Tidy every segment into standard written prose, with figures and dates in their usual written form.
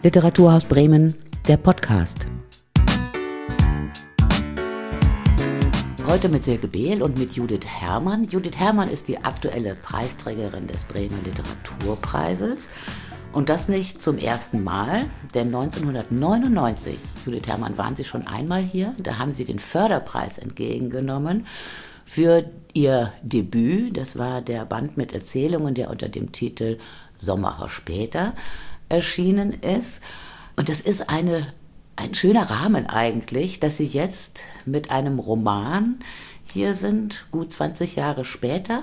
Literaturhaus Bremen, der Podcast. Heute mit Silke Behl und mit Judith Herrmann. Judith Herrmann ist die aktuelle Preisträgerin des Bremer Literaturpreises. Und das nicht zum ersten Mal, denn 1999, Judith Herrmann, waren Sie schon einmal hier. Da haben Sie den Förderpreis entgegengenommen für Ihr Debüt. Das war der Band mit Erzählungen, der unter dem Titel Sommerhaus später erschienen ist. Und das ist ein schöner Rahmen eigentlich, dass Sie jetzt mit einem Roman hier sind, gut 20 Jahre später,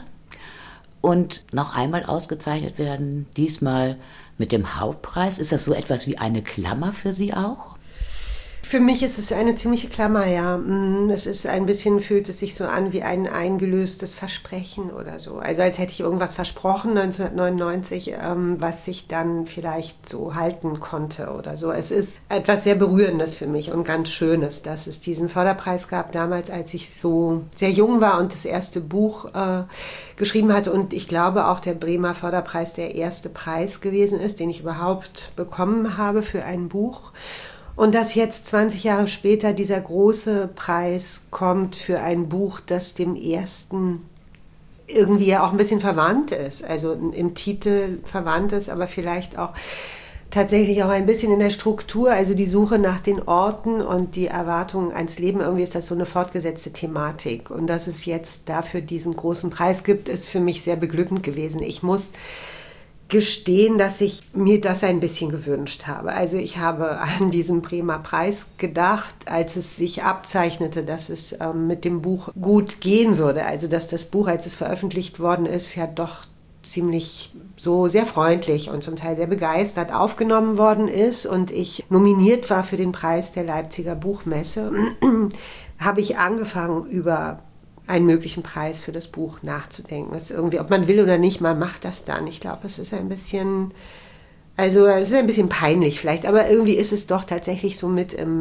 und noch einmal ausgezeichnet werden, diesmal mit dem Hauptpreis. Ist das so etwas wie eine Klammer für Sie auch? Für mich ist es eine ziemliche Klammer, ja. Es ist ein bisschen, fühlt es sich so an wie ein eingelöstes Versprechen oder so. Also als hätte ich irgendwas versprochen 1999, was sich dann vielleicht so halten konnte oder so. Es ist etwas sehr Berührendes für mich und ganz Schönes, dass es diesen Förderpreis gab damals, als ich so sehr jung war und das erste Buch geschrieben hatte. Und ich glaube auch der Bremer Förderpreis der erste Preis gewesen ist, den ich überhaupt bekommen habe für ein Buch. Und dass jetzt 20 Jahre später dieser große Preis kommt für ein Buch, das dem ersten irgendwie ja auch ein bisschen verwandt ist. Also im Titel verwandt ist, aber vielleicht auch tatsächlich auch ein bisschen in der Struktur. Also die Suche nach den Orten und die Erwartungen ans Leben, irgendwie ist das so eine fortgesetzte Thematik. Und dass es jetzt dafür diesen großen Preis gibt, ist für mich sehr beglückend gewesen. Ich muss gestehen, dass ich mir das ein bisschen gewünscht habe. Also ich habe an diesen Bremer Preis gedacht, als es sich abzeichnete, dass es mit dem Buch gut gehen würde. Also dass das Buch, als es veröffentlicht worden ist, ja doch ziemlich so sehr freundlich und zum Teil sehr begeistert aufgenommen worden ist und ich nominiert war für den Preis der Leipziger Buchmesse, habe ich angefangen, über einen möglichen Preis für das Buch nachzudenken. Das ist irgendwie, ob man will oder nicht, man macht das dann. Ich glaube, es ist ein bisschen, also es ist ein bisschen peinlich vielleicht, aber irgendwie ist es doch tatsächlich so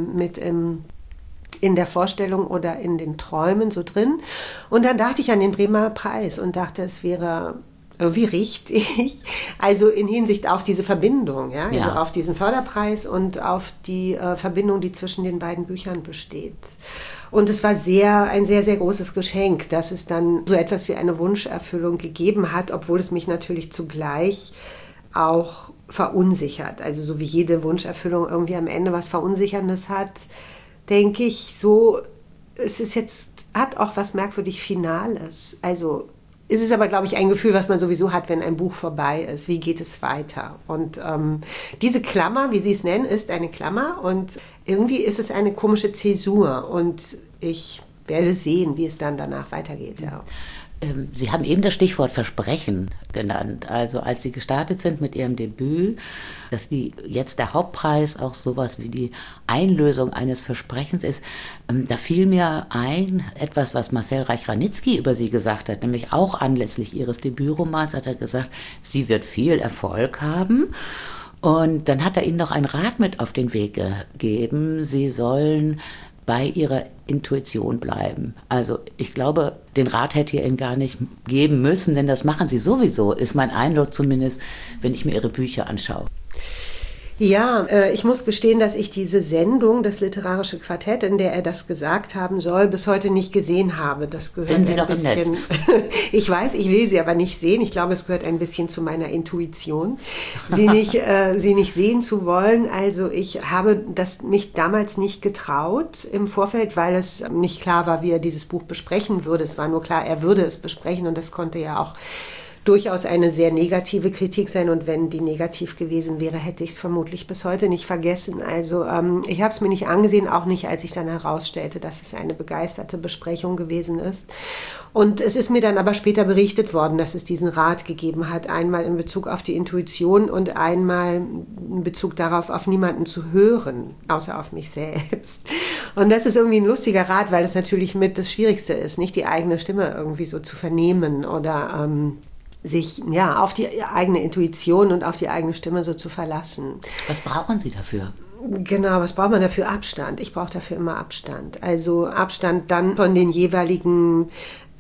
in der Vorstellung oder in den Träumen so drin. Und dann dachte ich an den Bremer Preis und dachte, es wäre irgendwie richtig, also in Hinsicht auf diese Verbindung, ja? Also auf diesen Förderpreis und auf die Verbindung, die zwischen den beiden Büchern besteht. Und es war ein sehr, sehr großes Geschenk, dass es dann so etwas wie eine Wunscherfüllung gegeben hat, obwohl es mich natürlich zugleich auch verunsichert. Also so wie jede Wunscherfüllung irgendwie am Ende was Verunsicherndes hat, denke ich so, hat auch was merkwürdig Finales. Also es ist aber, glaube ich, ein Gefühl, was man sowieso hat, wenn ein Buch vorbei ist. Wie geht es weiter? Und diese Klammer, wie Sie es nennen, ist eine Klammer und irgendwie ist es eine komische Zäsur und ich werde sehen, wie es dann danach weitergeht. Ja. Sie haben eben das Stichwort Versprechen genannt. Also als Sie gestartet sind mit Ihrem Debüt, dass jetzt der Hauptpreis auch sowas wie die Einlösung eines Versprechens ist, da fiel mir ein, etwas, was Marcel Reich-Ranitzky über Sie gesagt hat, nämlich auch anlässlich Ihres Debütromans hat er gesagt, sie wird viel Erfolg haben. Und dann hat er Ihnen noch einen Rat mit auf den Weg gegeben, Sie sollen bei Ihrer Intuition bleiben. Also ich glaube, den Rat hätte ich Ihnen gar nicht geben müssen, denn das machen Sie sowieso, ist mein Eindruck zumindest, wenn ich mir Ihre Bücher anschaue. Ja, ich muss gestehen, dass ich diese Sendung, das Literarische Quartett, in der er das gesagt haben soll, bis heute nicht gesehen habe. Das gehört Finden Sie noch im Netz? Ich weiß, ich will sie aber nicht sehen. Ich glaube, es gehört ein bisschen zu meiner Intuition, sie nicht sehen zu wollen. Also ich habe mich damals nicht getraut im Vorfeld, weil es nicht klar war, wie er dieses Buch besprechen würde. Es war nur klar, er würde es besprechen und das konnte ja auch durchaus eine sehr negative Kritik sein und wenn die negativ gewesen wäre, hätte ich es vermutlich bis heute nicht vergessen. Also ich habe es mir nicht angesehen, auch nicht, als ich dann herausstellte, dass es eine begeisterte Besprechung gewesen ist. Und es ist mir dann aber später berichtet worden, dass es diesen Rat gegeben hat, einmal in Bezug auf die Intuition und einmal in Bezug darauf, auf niemanden zu hören, außer auf mich selbst. Und das ist irgendwie ein lustiger Rat, weil es natürlich mit das Schwierigste ist, nicht die eigene Stimme irgendwie so zu vernehmen oder sich auf die eigene Intuition und auf die eigene Stimme so zu verlassen. Was brauchen Sie dafür? Genau, was braucht man dafür? Abstand. Ich brauche dafür immer Abstand. Also Abstand dann von den jeweiligen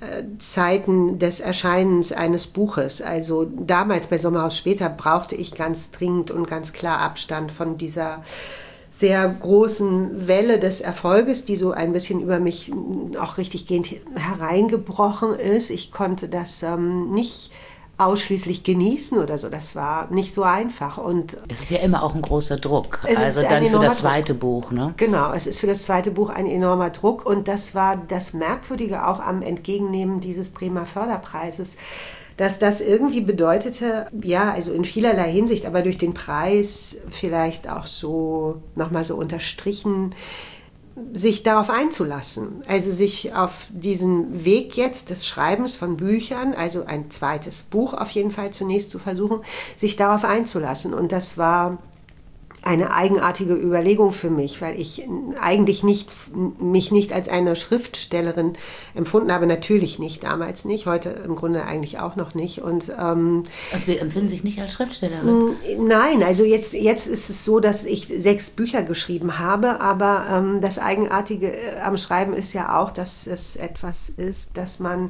Zeiten des Erscheinens eines Buches. Also damals bei Sommerhaus später brauchte ich ganz dringend und ganz klar Abstand von dieser sehr großen Welle des Erfolges, die so ein bisschen über mich auch richtiggehend hereingebrochen ist. Ich konnte das nicht ausschließlich genießen oder so. Das war nicht so einfach. Und es ist ja immer auch ein großer Druck. Es also ist dann für das Druck. Zweite Buch, ne? Genau, es ist für das zweite Buch ein enormer Druck. Und das war das Merkwürdige auch am Entgegennehmen dieses Bremer Förderpreises, dass das irgendwie bedeutete, ja, also in vielerlei Hinsicht, aber durch den Preis vielleicht auch so nochmal so unterstrichen, sich darauf einzulassen, also sich auf diesen Weg jetzt des Schreibens von Büchern, also ein zweites Buch auf jeden Fall zunächst zu versuchen, sich darauf einzulassen. Und das war eine eigenartige Überlegung für mich, weil ich eigentlich mich nicht als eine Schriftstellerin empfunden habe, natürlich nicht, damals nicht, heute im Grunde eigentlich auch noch nicht. Und, also Sie empfinden sich nicht als Schriftstellerin? Nein, also jetzt ist es so, dass ich 6 Bücher geschrieben habe, aber das Eigenartige am Schreiben ist ja auch, dass es etwas ist, dass man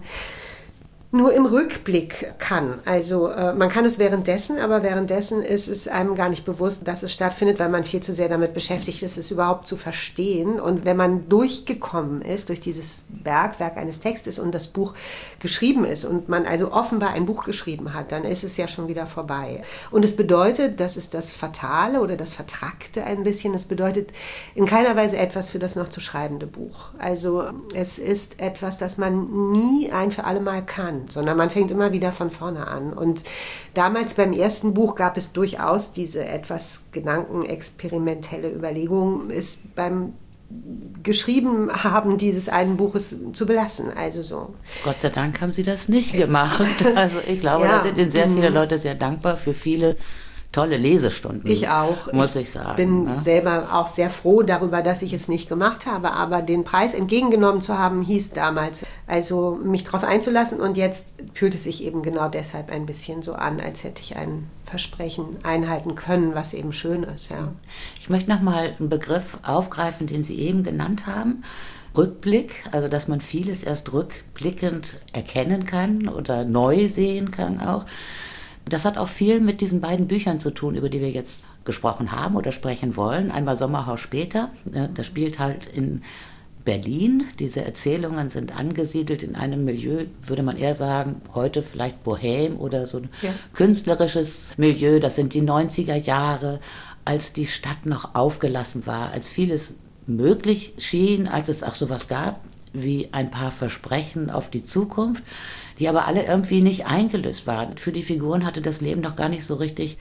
nur im Rückblick kann. Also man kann es währenddessen, aber währenddessen ist es einem gar nicht bewusst, dass es stattfindet, weil man viel zu sehr damit beschäftigt ist, es überhaupt zu verstehen. Und wenn man durchgekommen ist durch dieses Bergwerk eines Textes und das Buch geschrieben ist und man also offenbar ein Buch geschrieben hat, dann ist es ja schon wieder vorbei. Und es bedeutet, das ist das Fatale oder das Vertrackte ein bisschen, es bedeutet in keiner Weise etwas für das noch zu schreibende Buch. Also es ist etwas, das man nie ein für alle Mal kann, sondern man fängt immer wieder von vorne an. Und damals beim ersten Buch gab es durchaus diese etwas gedankenexperimentelle Überlegung, ist beim geschrieben haben dieses einen Buches zu belassen. Also so. Gott sei Dank haben Sie das nicht gemacht. Also ich glaube, da sind Ihnen sehr viele Leute sehr dankbar für viele tolle Lesestunden. Ich auch. Muss ich sagen. Bin selber auch sehr froh darüber, dass ich es nicht gemacht habe, aber den Preis entgegengenommen zu haben, hieß damals, also mich darauf einzulassen, und jetzt fühlt es sich eben genau deshalb ein bisschen so an, als hätte ich ein Versprechen einhalten können, was eben schön ist. Ja. Ich möchte nochmal einen Begriff aufgreifen, den Sie eben genannt haben. Rückblick, also dass man vieles erst rückblickend erkennen kann oder neu sehen kann auch. Das hat auch viel mit diesen beiden Büchern zu tun, über die wir jetzt gesprochen haben oder sprechen wollen. Einmal Sommerhaus später, das spielt halt in Berlin. Diese Erzählungen sind angesiedelt in einem Milieu, würde man eher sagen, heute vielleicht Bohem oder so ein künstlerisches Milieu. Das sind die 90er Jahre, als die Stadt noch aufgelassen war, als vieles möglich schien, als es auch sowas gab wie ein paar Versprechen auf die Zukunft, die aber alle irgendwie nicht eingelöst waren. Für die Figuren hatte das Leben noch gar nicht so richtig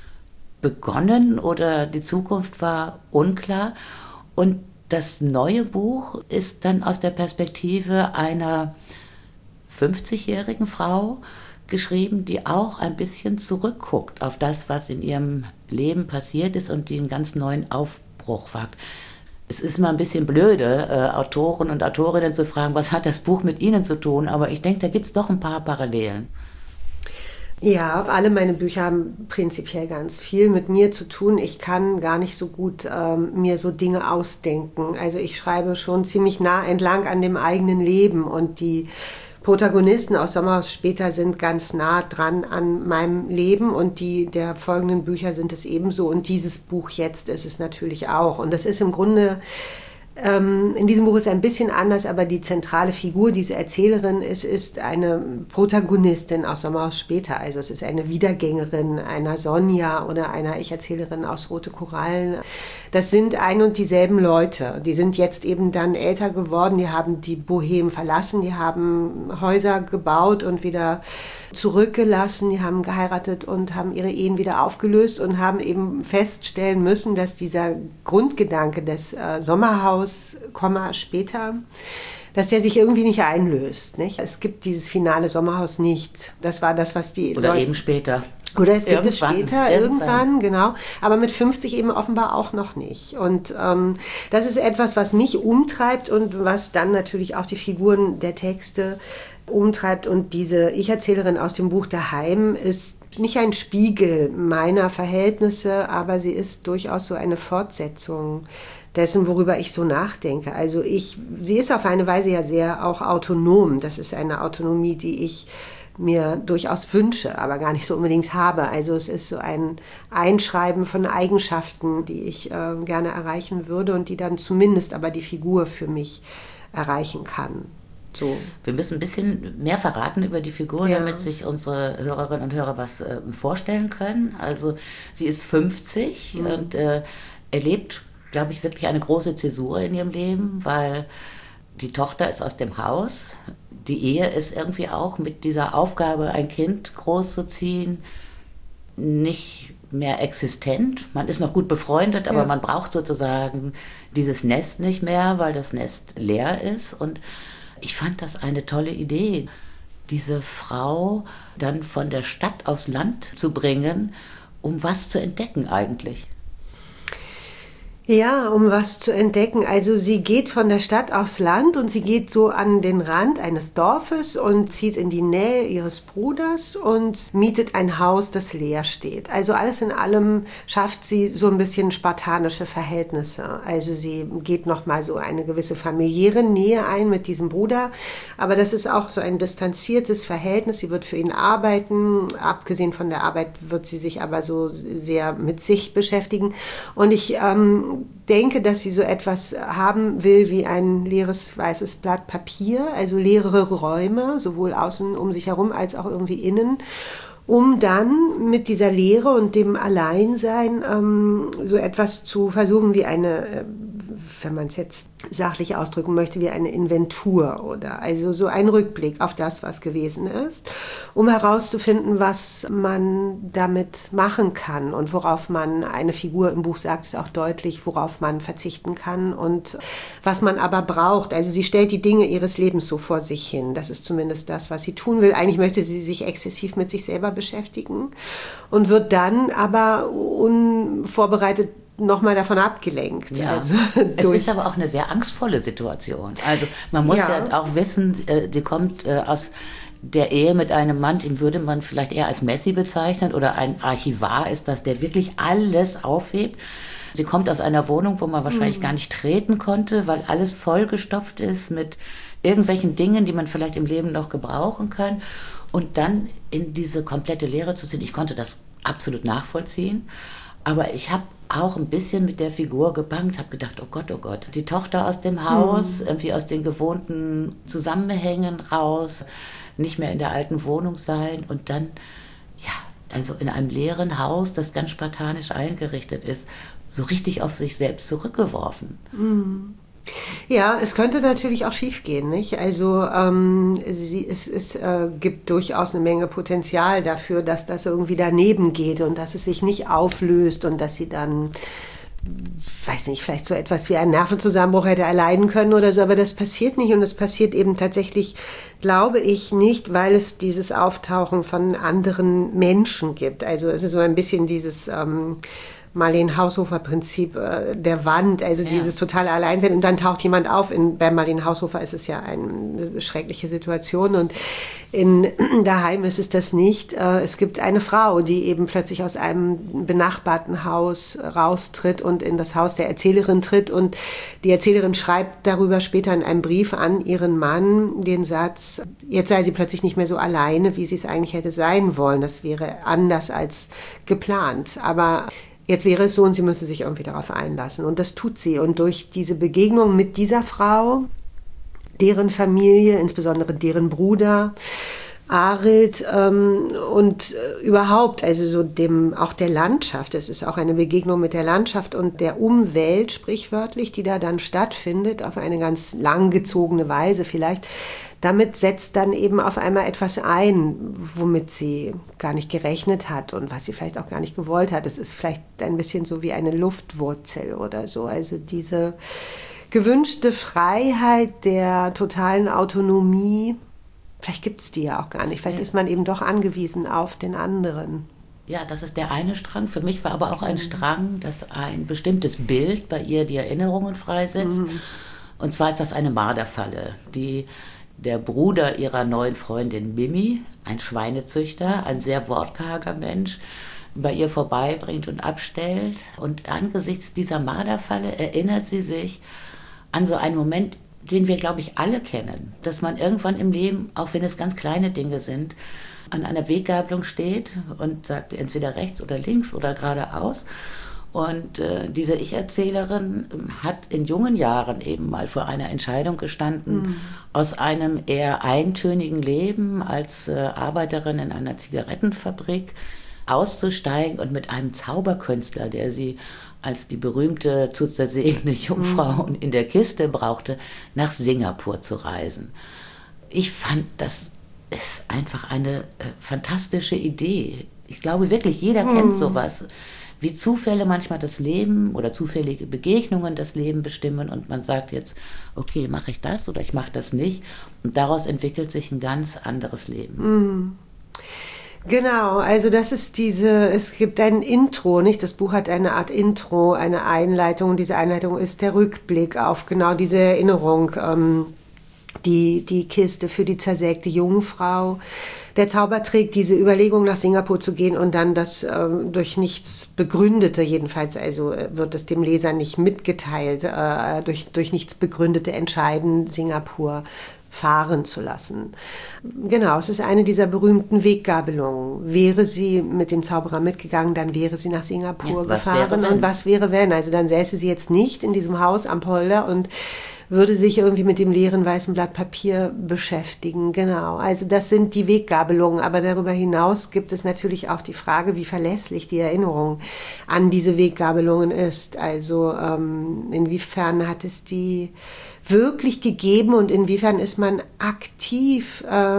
begonnen oder die Zukunft war unklar. Und das neue Buch ist dann aus der Perspektive einer 50-jährigen Frau geschrieben, die auch ein bisschen zurückguckt auf das, was in ihrem Leben passiert ist und die einen ganz neuen Aufbruch wagt. Es ist mal ein bisschen blöde, Autoren und Autorinnen zu fragen, was hat das Buch mit ihnen zu tun, aber ich denke, da gibt es doch ein paar Parallelen. Ja, alle meine Bücher haben prinzipiell ganz viel mit mir zu tun. Ich kann gar nicht so gut mir so Dinge ausdenken. Also ich schreibe schon ziemlich nah entlang an dem eigenen Leben, und die Protagonisten aus Sommerhaus später sind ganz nah dran an meinem Leben, und die der folgenden Bücher sind es ebenso, und dieses Buch jetzt ist es natürlich auch. Und das ist im Grunde, in diesem Buch ist ein bisschen anders, aber die zentrale Figur, diese Erzählerin, ist eine Protagonistin aus Sommerhaus später. Also es ist eine Wiedergängerin einer Sonja oder einer Ich-Erzählerin aus Rote Korallen. Das sind ein und dieselben Leute. Die sind jetzt eben dann älter geworden, die haben die Bohem verlassen, die haben Häuser gebaut und wieder zurückgelassen, die haben geheiratet und haben ihre Ehen wieder aufgelöst und haben eben feststellen müssen, dass dieser Grundgedanke des Sommerhaus, später, dass der sich irgendwie nicht einlöst. Nicht? Es gibt dieses finale Sommerhaus nicht. Das war das, was die Oder Leute, eben später. Oder es gibt es später, irgendwann, genau. Aber mit 50 eben offenbar auch noch nicht. Und das ist etwas, was mich umtreibt und was dann natürlich auch die Figuren der Texte umtreibt. Und diese Ich-Erzählerin aus dem Buch Daheim ist nicht ein Spiegel meiner Verhältnisse, aber sie ist durchaus so eine Fortsetzung dessen, worüber ich so nachdenke. Also sie ist auf eine Weise ja sehr auch autonom. Das ist eine Autonomie, die ich mir durchaus wünsche, aber gar nicht so unbedingt habe. Also es ist so ein Einschreiben von Eigenschaften, die ich gerne erreichen würde und die dann zumindest aber die Figur für mich erreichen kann. So. Wir müssen ein bisschen mehr verraten über die Figur, damit sich unsere Hörerinnen und Hörer was vorstellen können. Also sie ist 50 und erlebt, glaube ich, wirklich eine große Zäsur in ihrem Leben, weil die Tochter ist aus dem Haus. Die Ehe ist irgendwie auch mit dieser Aufgabe, ein Kind großzuziehen, nicht mehr existent. Man ist noch gut befreundet, aber man braucht sozusagen dieses Nest nicht mehr, weil das Nest leer ist. Und ich fand das eine tolle Idee, diese Frau dann von der Stadt aufs Land zu bringen, um was zu entdecken eigentlich. Ja, um was zu entdecken. Also sie geht von der Stadt aufs Land und sie geht so an den Rand eines Dorfes und zieht in die Nähe ihres Bruders und mietet ein Haus, das leer steht. Also alles in allem schafft sie so ein bisschen spartanische Verhältnisse. Also sie geht nochmal so eine gewisse familiäre Nähe ein mit diesem Bruder, aber das ist auch so ein distanziertes Verhältnis. Sie wird für ihn arbeiten, abgesehen von der Arbeit wird sie sich aber so sehr mit sich beschäftigen. Und ich denke, dass sie so etwas haben will wie ein leeres weißes Blatt Papier, also leere Räume, sowohl außen um sich herum als auch irgendwie innen, um dann mit dieser Leere und dem Alleinsein so etwas zu versuchen wie eine, wenn man es jetzt sachlich ausdrücken möchte, wie eine Inventur oder also so ein Rückblick auf das, was gewesen ist, um herauszufinden, was man damit machen kann und worauf man, eine Figur im Buch sagt es auch deutlich, worauf man verzichten kann und was man aber braucht. Also sie stellt die Dinge ihres Lebens so vor sich hin. Das ist zumindest das, was sie tun will. Eigentlich möchte sie sich exzessiv mit sich selber beschäftigen und wird dann aber unvorbereitet nochmal davon abgelenkt. Ja. Also es ist aber auch eine sehr angstvolle Situation. Also man muss ja auch wissen, sie kommt aus der Ehe mit einem Mann, den würde man vielleicht eher als Messi bezeichnen oder ein Archivar ist das, der wirklich alles aufhebt. Sie kommt aus einer Wohnung, wo man wahrscheinlich gar nicht treten konnte, weil alles vollgestopft ist mit irgendwelchen Dingen, die man vielleicht im Leben noch gebrauchen kann. Und dann in diese komplette Leere zu ziehen, ich konnte das absolut nachvollziehen. Aber ich habe auch ein bisschen mit der Figur gebangt, habe gedacht, oh Gott, die Tochter aus dem Haus, irgendwie aus den gewohnten Zusammenhängen raus, nicht mehr in der alten Wohnung sein und dann, also in einem leeren Haus, das ganz spartanisch eingerichtet ist, so richtig auf sich selbst zurückgeworfen. Ja, es könnte natürlich auch schief gehen, nicht? Also es gibt durchaus eine Menge Potenzial dafür, dass das irgendwie daneben geht und dass es sich nicht auflöst und dass sie dann, weiß nicht, vielleicht so etwas wie einen Nervenzusammenbruch hätte erleiden können oder so, aber das passiert nicht und es passiert eben tatsächlich, glaube ich, nicht, weil es dieses Auftauchen von anderen Menschen gibt. Also es ist so ein bisschen dieses Marlene Haushofer-Prinzip der Wand, also dieses totale Alleinsein und dann taucht jemand auf. Bei Marlene Haushofer ist es ja eine schreckliche Situation und in Daheim ist es das nicht. Es gibt eine Frau, die eben plötzlich aus einem benachbarten Haus raustritt und in das Haus der Erzählerin tritt und die Erzählerin schreibt darüber später in einem Brief an ihren Mann den Satz, jetzt sei sie plötzlich nicht mehr so alleine, wie sie es eigentlich hätte sein wollen. Das wäre anders als geplant, aber jetzt wäre es so und sie müsse sich irgendwie darauf einlassen. Und das tut sie. Und durch diese Begegnung mit dieser Frau, deren Familie, insbesondere deren Bruder, Arild und überhaupt, also so auch der Landschaft. Es ist auch eine Begegnung mit der Landschaft und der Umwelt, sprichwörtlich, die da dann stattfindet, auf eine ganz langgezogene Weise vielleicht. Damit setzt dann eben auf einmal etwas ein, womit sie gar nicht gerechnet hat und was sie vielleicht auch gar nicht gewollt hat. Es ist vielleicht ein bisschen so wie eine Luftwurzel oder so. Also diese gewünschte Freiheit der totalen Autonomie, vielleicht gibt es die ja auch gar nicht. Vielleicht ist man eben doch angewiesen auf den anderen. Ja, das ist der eine Strang. Für mich war aber auch ein Strang, dass ein bestimmtes Bild bei ihr die Erinnerungen freisetzt. Und zwar ist das eine Marderfalle, die der Bruder ihrer neuen Freundin Mimi, ein Schweinezüchter, ein sehr wortkarger Mensch, bei ihr vorbeibringt und abstellt. Und angesichts dieser Marderfalle erinnert sie sich an so einen Moment, den wir, glaube ich, alle kennen. Dass man irgendwann im Leben, auch wenn es ganz kleine Dinge sind, an einer Weggabelung steht und sagt entweder rechts oder links oder geradeaus. Und diese Ich-Erzählerin hat in jungen Jahren eben mal vor einer Entscheidung gestanden, aus einem eher eintönigen Leben als Arbeiterin in einer Zigarettenfabrik auszusteigen und mit einem Zauberkünstler, der sie als die berühmte zu zersägende Jungfrau in der Kiste brauchte, nach Singapur zu reisen. Ich fand, das ist einfach eine fantastische Idee. Ich glaube wirklich, jeder kennt sowas. Wie Zufälle manchmal das Leben oder zufällige Begegnungen das Leben bestimmen und man sagt jetzt, okay, mache ich das oder ich mache das nicht. Und daraus entwickelt sich ein ganz anderes Leben. Genau, also das ist es gibt ein Intro, nicht? Das Buch hat eine Art Intro, eine Einleitung. Und diese Einleitung ist der Rückblick auf genau diese Erinnerung, die Kiste für die zersägte Jungfrau. Der Zaubertrick, diese Überlegung nach Singapur zu gehen und dann das durch nichts begründete, jedenfalls, also wird es dem Leser nicht mitgeteilt, durch nichts begründete Entscheiden, Singapur fahren zu lassen. Genau, es ist eine dieser berühmten Weggabelungen. Wäre sie mit dem Zauberer mitgegangen, dann wäre sie nach Singapur gefahren. Und was wäre, wenn? Also dann säße sie jetzt nicht in diesem Haus am Polder und würde sich irgendwie mit dem leeren weißen Blatt Papier beschäftigen. Genau, also das sind die Weggabelungen. Aber darüber hinaus gibt es natürlich auch die Frage, wie verlässlich die Erinnerung an diese Weggabelungen ist. Also inwiefern hat es die wirklich gegeben und inwiefern ist man aktiv,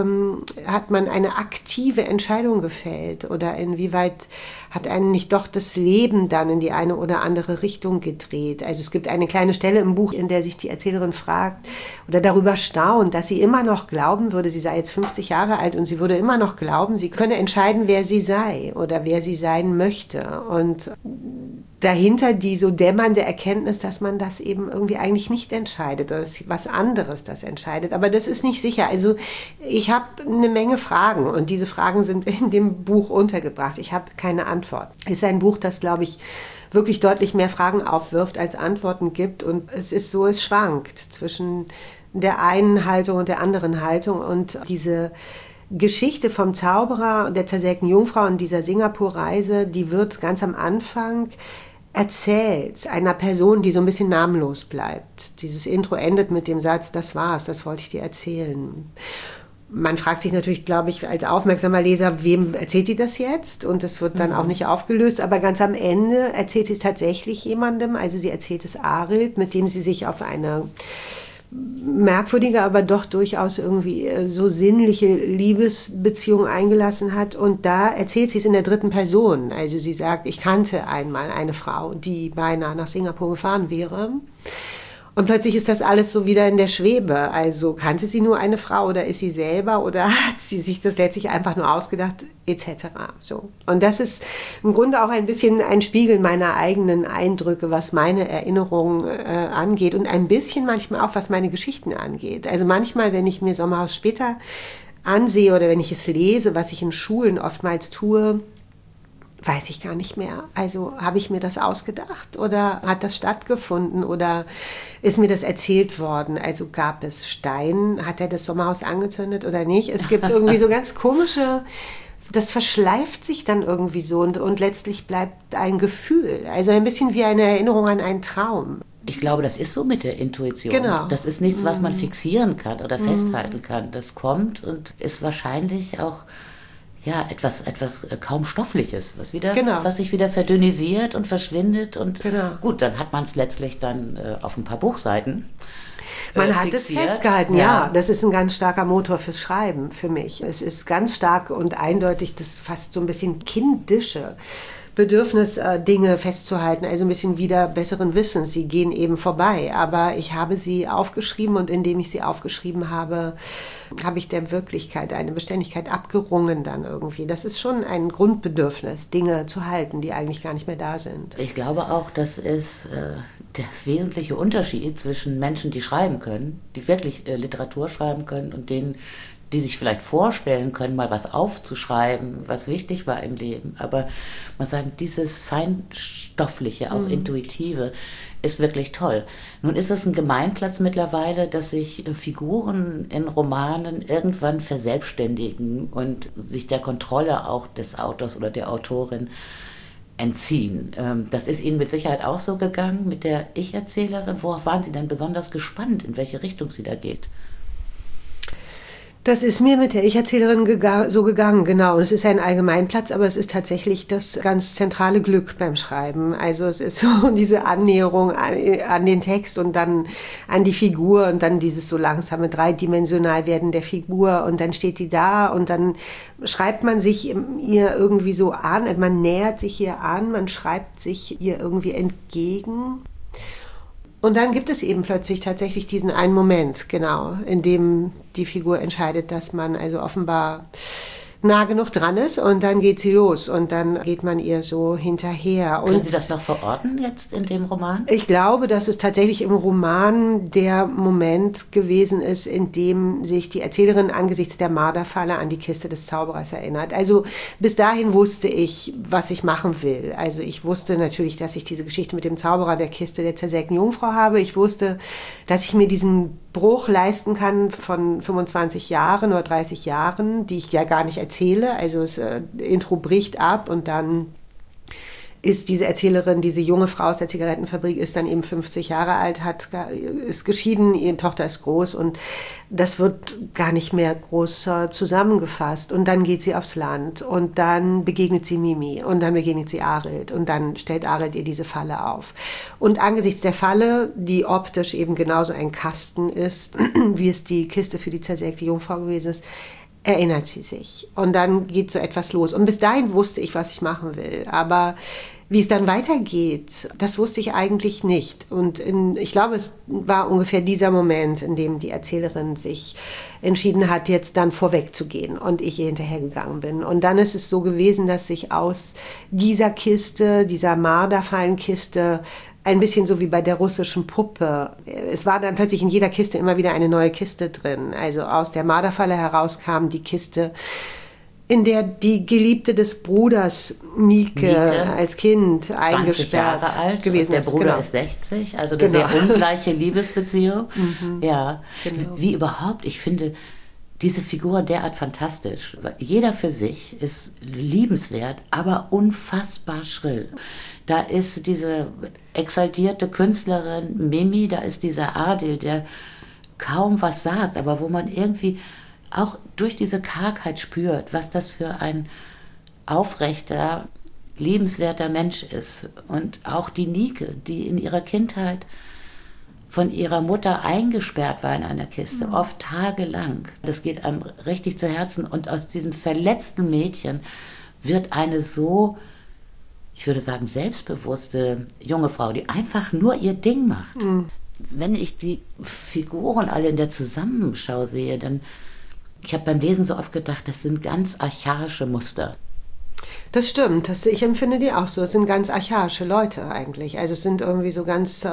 hat man eine aktive Entscheidung gefällt oder inwieweit hat einen nicht doch das Leben dann in die eine oder andere Richtung gedreht. Also es gibt eine kleine Stelle im Buch, in der sich die Erzählerin fragt oder darüber staunt, dass sie immer noch glauben würde, sie sei jetzt 50 Jahre alt und sie würde immer noch glauben, sie könne entscheiden, wer sie sei oder wer sie sein möchte. Und dahinter die so dämmernde Erkenntnis, dass man das eben irgendwie eigentlich nicht entscheidet oder es ist was anderes, das entscheidet. Aber das ist nicht sicher. Also ich habe eine Menge Fragen und diese Fragen sind in dem Buch untergebracht. Ich habe keine Antwort. Es ist ein Buch, das, glaube ich, wirklich deutlich mehr Fragen aufwirft, als Antworten gibt. Und es ist so, es schwankt zwischen der einen Haltung und der anderen Haltung. Und diese Geschichte vom Zauberer, der zersägten Jungfrau und dieser Singapur-Reise, die wird ganz am Anfang erzählt einer Person, die so ein bisschen namenlos bleibt. Dieses Intro endet mit dem Satz, das war's, das wollte ich dir erzählen. Man fragt sich natürlich, glaube ich, als aufmerksamer Leser, wem erzählt sie das jetzt? Und das wird dann auch nicht aufgelöst. Aber ganz am Ende erzählt sie es tatsächlich jemandem. Also sie erzählt es Arild, mit dem sie sich auf eine merkwürdige, aber doch durchaus irgendwie so sinnliche Liebesbeziehung eingelassen hat. Und da erzählt sie es in der dritten Person. Also sie sagt, ich kannte einmal eine Frau, die beinahe nach Singapur gefahren wäre. Und plötzlich ist das alles so wieder in der Schwebe. Also kannte sie nur eine Frau oder ist sie selber oder hat sie sich das letztlich einfach nur ausgedacht, etc. So. Und das ist im Grunde auch ein bisschen ein Spiegel meiner eigenen Eindrücke, was meine Erinnerungen angeht und ein bisschen manchmal auch, was meine Geschichten angeht. Also manchmal, wenn ich mir Sommerhaus später ansehe oder wenn ich es lese, was ich in Schulen oftmals tue, weiß ich gar nicht mehr. Also habe ich mir das ausgedacht oder hat das stattgefunden oder ist mir das erzählt worden? Also gab es Stein, hat er das Sommerhaus angezündet oder nicht? Es gibt irgendwie so ganz komische, das verschleift sich dann irgendwie so und letztlich bleibt ein Gefühl. Also ein bisschen wie eine Erinnerung an einen Traum. Ich glaube, das ist so mit der Intuition. Genau. Das ist nichts, was man fixieren kann oder festhalten kann. Das kommt und ist wahrscheinlich auch etwas kaum Stoffliches, was sich wieder verdünnisiert und verschwindet. Und gut, dann hat man es letztlich dann auf ein paar Buchseiten Man hat es festgehalten, ja. Das ist ein ganz starker Motor fürs Schreiben für mich. Es ist ganz stark und eindeutig das fast so ein bisschen kindische Bedürfnis, Dinge festzuhalten, also ein bisschen wieder besseren Wissens. Sie gehen eben vorbei, aber ich habe sie aufgeschrieben und indem ich sie aufgeschrieben habe, habe ich der Wirklichkeit eine Beständigkeit abgerungen dann irgendwie. Das ist schon ein Grundbedürfnis, Dinge zu halten, die eigentlich gar nicht mehr da sind. Ich glaube auch, das ist der wesentliche Unterschied zwischen Menschen, die schreiben können, die wirklich Literatur schreiben können und denen, die sich vielleicht vorstellen können, mal was aufzuschreiben, was wichtig war im Leben. Aber man sagt, dieses Feinstoffliche, auch Intuitive, ist wirklich toll. Nun ist es ein Gemeinplatz mittlerweile, dass sich Figuren in Romanen irgendwann verselbstständigen und sich der Kontrolle auch des Autors oder der Autorin entziehen. Das ist Ihnen mit Sicherheit auch so gegangen mit der Ich-Erzählerin. Worauf waren Sie denn besonders gespannt, in welche Richtung sie da geht? Das ist mir mit der Ich-Erzählerin so gegangen, genau. Es ist ein Allgemeinplatz, aber es ist tatsächlich das ganz zentrale Glück beim Schreiben. Also es ist so diese Annäherung an den Text und dann an die Figur und dann dieses so langsame Dreidimensionalwerden der Figur und dann steht die da und dann schreibt man sich ihr irgendwie so an, also man nähert sich ihr an, man schreibt sich ihr irgendwie entgegen. Und dann gibt es eben plötzlich tatsächlich diesen einen Moment, genau, in dem die Figur entscheidet, dass man also offenbar nah genug dran ist und dann geht sie los und dann geht man ihr so hinterher. Können Sie das noch verorten jetzt in dem Roman? Ich glaube, dass es tatsächlich im Roman der Moment gewesen ist, in dem sich die Erzählerin angesichts der Marderfalle an die Kiste des Zauberers erinnert. Also bis dahin wusste ich, was ich machen will. Also ich wusste natürlich, dass ich diese Geschichte mit dem Zauberer, der Kiste der zersägten Jungfrau habe. Ich wusste, dass ich mir diesen Bruch leisten kann von 25 Jahren oder 30 Jahren, die ich ja gar nicht erzähle. Also das Intro bricht ab und dann ist diese Erzählerin, diese junge Frau aus der Zigarettenfabrik, ist dann eben 50 Jahre alt, ist geschieden, ihre Tochter ist groß und das wird gar nicht mehr groß zusammengefasst. Und dann geht sie aufs Land und dann begegnet sie Mimi und dann begegnet sie Arild und dann stellt Arild ihr diese Falle auf. Und angesichts der Falle, die optisch eben genauso ein Kasten ist, wie es die Kiste für die zersägte Jungfrau gewesen ist, erinnert sie sich. Und dann geht so etwas los. Und bis dahin wusste ich, was ich machen will. Aber wie es dann weitergeht, das wusste ich eigentlich nicht. Und ich glaube, es war ungefähr dieser Moment, in dem die Erzählerin sich entschieden hat, jetzt dann vorwegzugehen und ich ihr hinterhergegangen bin. Und dann ist es so gewesen, dass sich aus dieser Kiste, dieser Marderfallenkiste, ein bisschen so wie bei der russischen Puppe. Es war dann plötzlich in jeder Kiste immer wieder eine neue Kiste drin. Also aus der Marderfalle heraus kam die Kiste, in der die Geliebte des Bruders Nike als Kind eingesperrt Jahre alt gewesen ist. Der Bruder ist 60, also eine sehr ungleiche Liebesbeziehung. Ja, genau. Wie überhaupt, ich finde diese Figur derart fantastisch. Jeder für sich ist liebenswert, aber unfassbar schrill. Da ist diese exaltierte Künstlerin Mimi, da ist dieser Adil, der kaum was sagt, aber wo man irgendwie auch durch diese Kargheit spürt, was das für ein aufrechter, liebenswerter Mensch ist. Und auch die Nike, die in ihrer Kindheit von ihrer Mutter eingesperrt war in einer Kiste, oft tagelang. Das geht einem richtig zu Herzen. Und aus diesem verletzten Mädchen wird eine so, ich würde sagen, selbstbewusste junge Frau, die einfach nur ihr Ding macht. Wenn ich die Figuren alle in der Zusammenschau sehe, dann, ich habe beim Lesen so oft gedacht, das sind ganz archaische Muster. Das stimmt, ich empfinde die auch so. Es sind ganz archaische Leute eigentlich. Also es sind irgendwie so ganz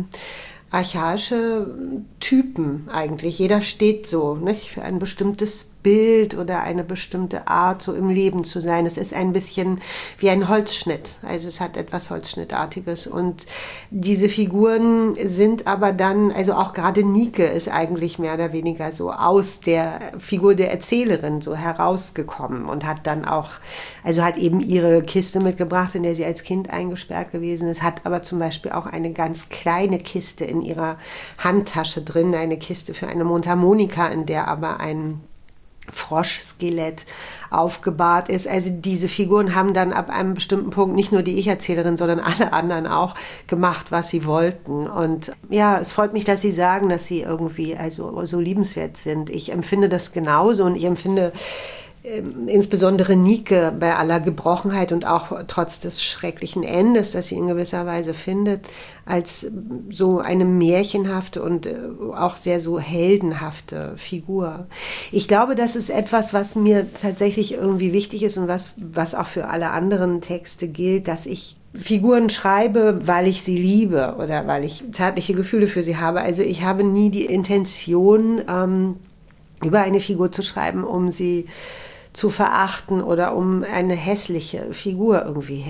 archaische Typen eigentlich. Jeder steht so, nicht, für ein bestimmtes Bild oder eine bestimmte Art, so im Leben zu sein. Es ist ein bisschen wie ein Holzschnitt. Also es hat etwas Holzschnittartiges. Und diese Figuren sind aber dann, also auch gerade Nike ist eigentlich mehr oder weniger so aus der Figur der Erzählerin so herausgekommen und hat dann auch, also hat eben ihre Kiste mitgebracht, in der sie als Kind eingesperrt gewesen ist, hat aber zum Beispiel auch eine ganz kleine Kiste in ihrer Handtasche drin, eine Kiste für eine Mundharmonika, in der aber ein Froschskelett aufgebahrt ist. Also diese Figuren haben dann ab einem bestimmten Punkt nicht nur die Ich-Erzählerin, sondern alle anderen auch gemacht, was sie wollten. Und ja, es freut mich, dass Sie sagen, dass sie irgendwie also so liebenswert sind. Ich empfinde das genauso und ich empfinde insbesondere Nike bei aller Gebrochenheit und auch trotz des schrecklichen Endes, das sie in gewisser Weise findet, als so eine märchenhafte und auch sehr so heldenhafte Figur. Ich glaube, das ist etwas, was mir tatsächlich irgendwie wichtig ist und was auch für alle anderen Texte gilt, dass ich Figuren schreibe, weil ich sie liebe oder weil ich zärtliche Gefühle für sie habe. Also ich habe nie die Intention, über eine Figur zu schreiben, um sie zu verachten oder um eine hässliche Figur irgendwie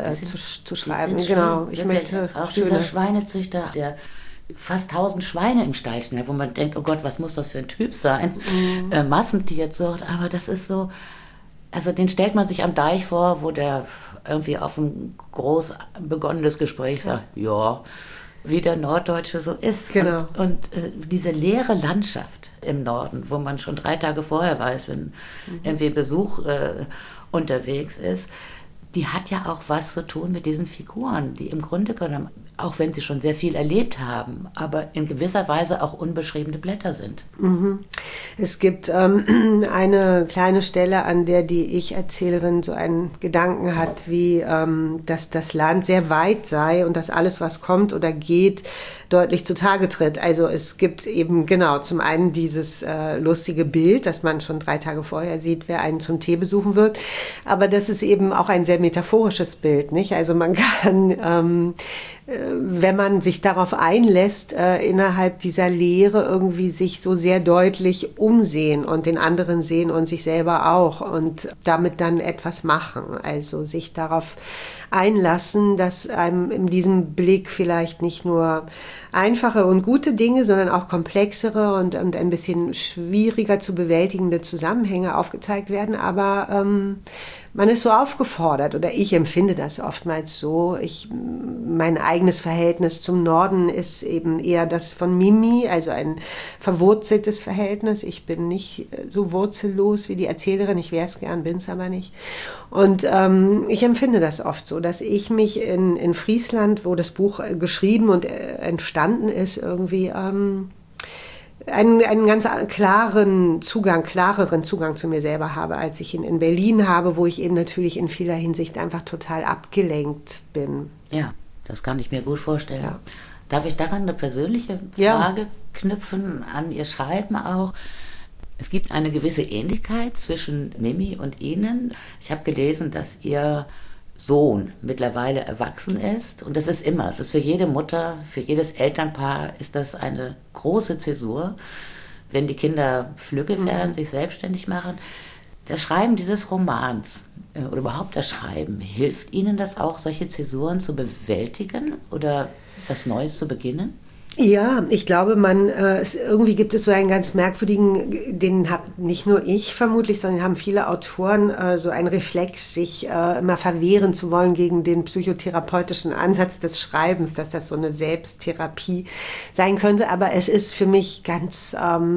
zu schreiben. Genau, ich möchte auch dieser Schweinezüchter, der fast 1000 Schweine im Stall schnell, wo man denkt, oh Gott, was muss das für ein Typ sein? Massentierzucht, aber das ist so, also den stellt man sich am Deich vor, wo der irgendwie auf ein groß begonnenes Gespräch sagt, ja, wie der Norddeutsche so ist. Genau. Und diese leere Landschaft im Norden, wo man schon 3 Tage vorher weiß, wenn irgendwie Besuch unterwegs ist, die hat ja auch was zu tun mit diesen Figuren, die im Grunde genommen, auch wenn sie schon sehr viel erlebt haben, aber in gewisser Weise auch unbeschriebene Blätter sind. Es gibt eine kleine Stelle, an der die Ich-Erzählerin so einen Gedanken hat, wie dass das Land sehr weit sei und dass alles, was kommt oder geht, deutlich zutage tritt. Also es gibt eben genau zum einen dieses lustige Bild, das man schon 3 Tage vorher sieht, wer einen zum Tee besuchen wird, aber das ist eben auch ein sehr metaphorisches Bild, nicht? Also man kann wenn man sich darauf einlässt, innerhalb dieser Leere irgendwie sich so sehr deutlich umsehen und den anderen sehen und sich selber auch und damit dann etwas machen. Also sich darauf einlassen, dass einem in diesem Blick vielleicht nicht nur einfache und gute Dinge, sondern auch komplexere und ein bisschen schwieriger zu bewältigende Zusammenhänge aufgezeigt werden, aber man ist so aufgefordert, oder ich empfinde das oftmals so. Mein eigenes Verhältnis zum Norden ist eben eher das von Mimi, also ein verwurzeltes Verhältnis. Ich bin nicht so wurzellos wie die Erzählerin, ich wäre es gern, bin es aber nicht. Und ich empfinde das oft so, dass ich mich in Friesland, wo das Buch geschrieben und entstanden ist, irgendwie einen ganz klareren Zugang zu mir selber habe, als ich ihn in Berlin habe, wo ich eben natürlich in vieler Hinsicht einfach total abgelenkt bin. Ja, das kann ich mir gut vorstellen. Ja. Darf ich daran eine persönliche Frage knüpfen, an Ihr Schreiben auch? Es gibt eine gewisse Ähnlichkeit zwischen Mimi und Ihnen. Ich habe gelesen, dass Ihr Sohn mittlerweile erwachsen ist. Und das ist immer, es ist für jede Mutter, für jedes Elternpaar ist das eine große Zäsur, wenn die Kinder flügge werden, sich selbstständig machen. Das Schreiben dieses Romans oder überhaupt das Schreiben, hilft Ihnen das auch, solche Zäsuren zu bewältigen oder was Neues zu beginnen? Ja, ich glaube, irgendwie gibt es so einen ganz merkwürdigen, den habe nicht nur ich vermutlich, sondern haben viele Autoren so einen Reflex, sich immer verwehren zu wollen gegen den psychotherapeutischen Ansatz des Schreibens, dass das so eine Selbsttherapie sein könnte. Aber es ist für mich ganz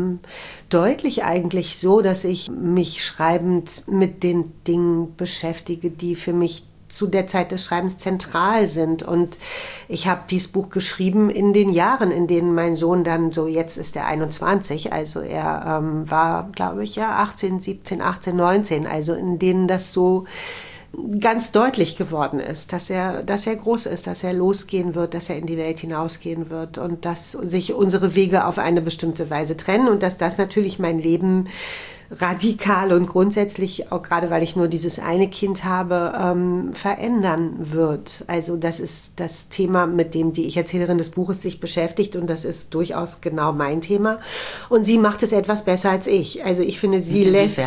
deutlich eigentlich so, dass ich mich schreibend mit den Dingen beschäftige, die für mich zu der Zeit des Schreibens zentral sind. Und ich habe dieses Buch geschrieben in den Jahren, in denen mein Sohn dann so, jetzt ist er 21, also er war, glaube ich, 18, 17, 18, 19, also in denen das so ganz deutlich geworden ist, dass er groß ist, dass er losgehen wird, dass er in die Welt hinausgehen wird und dass sich unsere Wege auf eine bestimmte Weise trennen und dass das natürlich mein Leben radikal und grundsätzlich, auch gerade weil ich nur dieses eine Kind habe, verändern wird. Also das ist das Thema, mit dem die Ich-Erzählerin des Buches sich beschäftigt und das ist durchaus genau mein Thema. Und sie macht es etwas besser als ich. Also ich finde, sie lässt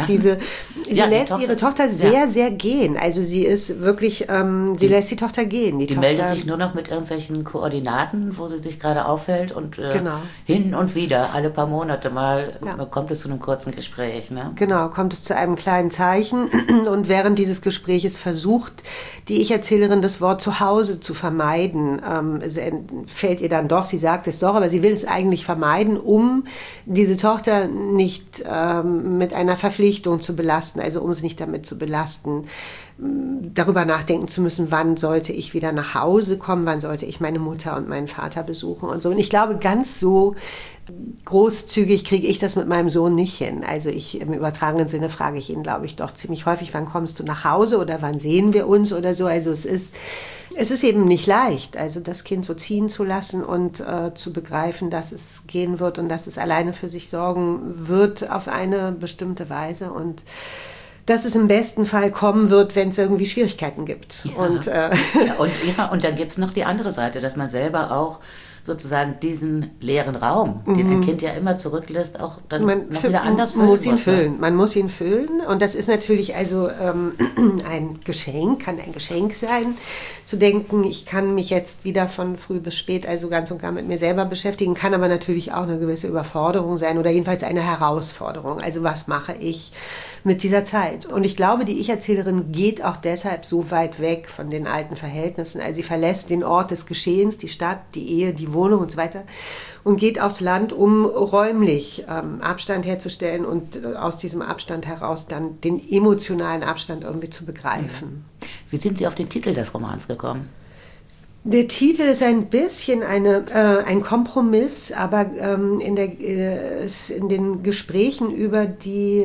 ihre Tochter sehr, sehr gehen. Also sie ist wirklich, sie lässt die Tochter gehen. Die meldet sich nur noch mit irgendwelchen Koordinaten, wo sie sich gerade aufhält und genau. Hin und wieder, alle paar Monate mal, kommt es zu einem kurzen Gespräch. Ne? Genau, kommt es zu einem kleinen Zeichen und während dieses Gespräches versucht die Ich-Erzählerin das Wort zu Hause zu vermeiden. Fällt ihr dann doch, sie sagt es doch, aber sie will es eigentlich vermeiden, um diese Tochter nicht mit einer Verpflichtung zu belasten, also um sie nicht damit zu belasten, darüber nachdenken zu müssen, wann sollte ich wieder nach Hause kommen, wann sollte ich meine Mutter und meinen Vater besuchen und so. Und ich glaube, ganz so großzügig kriege ich das mit meinem Sohn nicht hin. Also im übertragenen Sinne frage ich ihn, glaube ich, doch ziemlich häufig, wann kommst du nach Hause oder wann sehen wir uns oder so. Also es ist eben nicht leicht, also das Kind so ziehen zu lassen und zu begreifen, dass es gehen wird und dass es alleine für sich sorgen wird auf eine bestimmte Weise und dass es im besten Fall kommen wird, wenn es irgendwie Schwierigkeiten gibt. Ja. Und dann gibt es noch die andere Seite, dass man selber auch sozusagen diesen leeren Raum, den ein Kind ja immer zurücklässt, auch dann noch wieder anders füllen muss. Man muss ihn füllen und das ist natürlich also ein Geschenk, kann ein Geschenk sein, zu denken, ich kann mich jetzt wieder von früh bis spät also ganz und gar mit mir selber beschäftigen, kann aber natürlich auch eine gewisse Überforderung sein oder jedenfalls eine Herausforderung. Also was mache ich mit dieser Zeit? Und ich glaube, die Ich-Erzählerin geht auch deshalb so weit weg von den alten Verhältnissen. Also sie verlässt den Ort des Geschehens, die Stadt, die Ehe, die Wohnung und so weiter und geht aufs Land, um räumlich Abstand herzustellen und aus diesem Abstand heraus dann den emotionalen Abstand irgendwie zu begreifen. Wie sind Sie auf den Titel des Romans gekommen? Der Titel ist ein bisschen ein Kompromiss, aber in den Gesprächen über die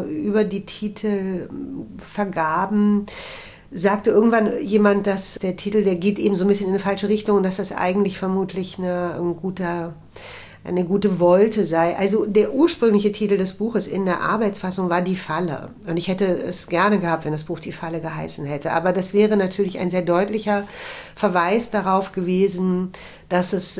Titelvergaben sagte irgendwann jemand, dass der Titel, der geht eben so ein bisschen in eine falsche Richtung und dass das eigentlich vermutlich eine gute Wolte sei. Also der ursprüngliche Titel des Buches in der Arbeitsfassung war Die Falle. Und ich hätte es gerne gehabt, wenn das Buch Die Falle geheißen hätte. Aber das wäre natürlich ein sehr deutlicher Verweis darauf gewesen, dass es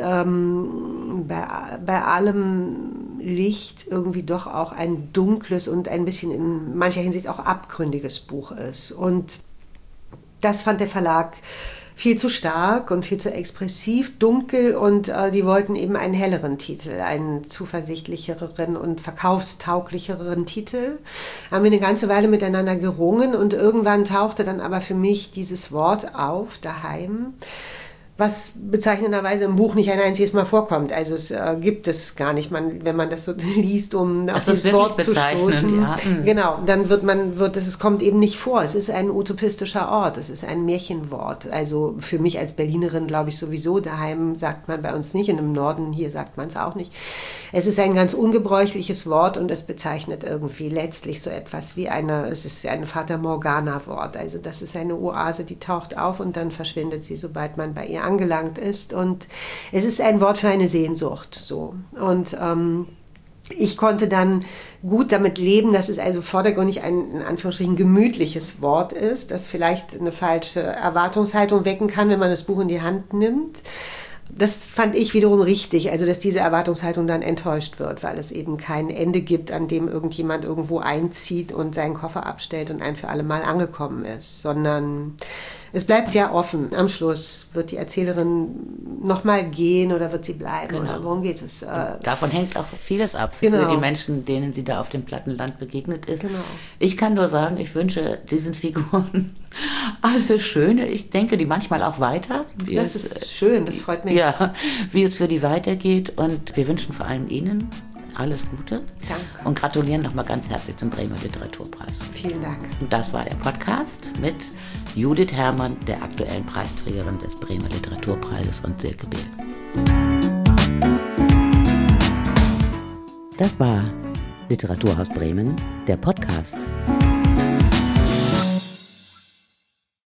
bei allem Licht irgendwie doch auch ein dunkles und ein bisschen in mancher Hinsicht auch abgründiges Buch ist. Und das fand der Verlag viel zu stark und viel zu expressiv, dunkel und die wollten eben einen helleren Titel, einen zuversichtlicheren und verkaufstauglicheren Titel. Haben wir eine ganze Weile miteinander gerungen und irgendwann tauchte dann aber für mich dieses Wort auf, daheim, was bezeichnenderweise im Buch nicht ein einziges Mal vorkommt. Also es gibt es gar nicht, wenn man das so liest, um auf dieses Wort zu stoßen. Ja. Genau, dann es kommt eben nicht vor. Es ist ein utopistischer Ort, es ist ein Märchenwort. Also für mich als Berlinerin glaube ich sowieso, daheim sagt man bei uns nicht, und im Norden hier sagt man es auch nicht. Es ist ein ganz ungebräuchliches Wort und es bezeichnet irgendwie letztlich so etwas wie es ist eine Fata Morgana-Wort. Also das ist eine Oase, die taucht auf und dann verschwindet sie, sobald man bei ihr angelangt ist. Und es ist ein Wort für eine Sehnsucht. So. Und ich konnte dann gut damit leben, dass es also vordergründig ein in Anführungsstrichen gemütliches Wort ist, das vielleicht eine falsche Erwartungshaltung wecken kann, wenn man das Buch in die Hand nimmt. Das fand ich wiederum richtig, also dass diese Erwartungshaltung dann enttäuscht wird, weil es eben kein Ende gibt, an dem irgendjemand irgendwo einzieht und seinen Koffer abstellt und ein für alle Mal angekommen ist, sondern es bleibt ja offen. Am Schluss wird die Erzählerin nochmal gehen oder wird sie bleiben? Genau. Oder worum geht es? Davon hängt auch vieles ab für die Menschen, denen sie da auf dem Plattenland begegnet ist. Genau. Ich kann nur sagen, ich wünsche diesen Figuren alles Schöne. Ich denke die manchmal auch weiter. Das ist schön, das freut mich. Ja, wie es für die weitergeht. Und wir wünschen vor allem Ihnen alles Gute. Danke. Und gratulieren nochmal ganz herzlich zum Bremer Literaturpreis. Vielen Dank. Und das war der Podcast mit Judith Herrmann, der aktuellen Preisträgerin des Bremer Literaturpreises, und Silke Behl. Das war Literaturhaus Bremen, der Podcast.